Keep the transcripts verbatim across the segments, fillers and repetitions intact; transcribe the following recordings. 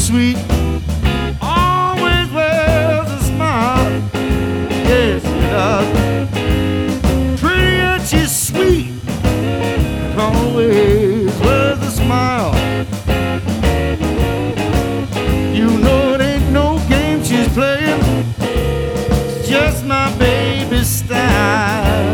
sweet. Always wears a smile. Yes, she does. Pretty and she's sweet. And always wears a smile. You know it ain't no game she's playing. It's just my baby style.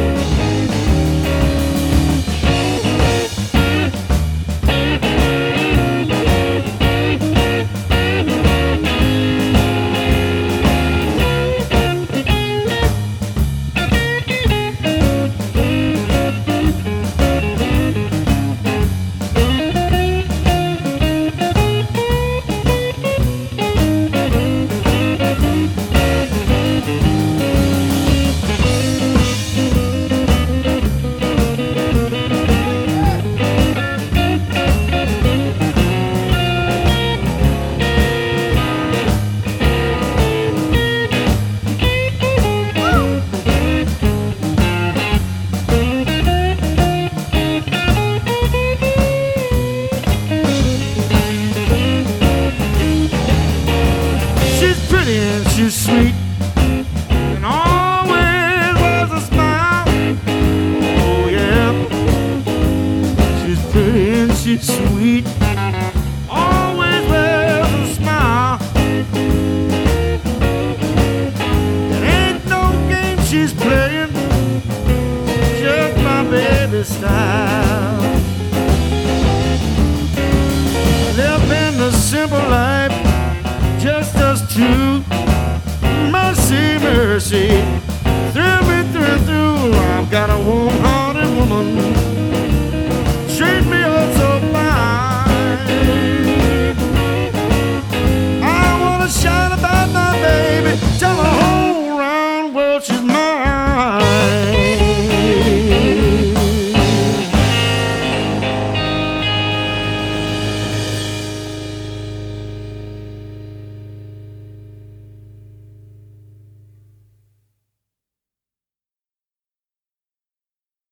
And she's sweet and always wears a smile. Oh yeah, she's pretty and she's sweet, always wears a smile. It ain't no game she's playing, just my baby style. Living a simple life, just us two. Mercy, mercy.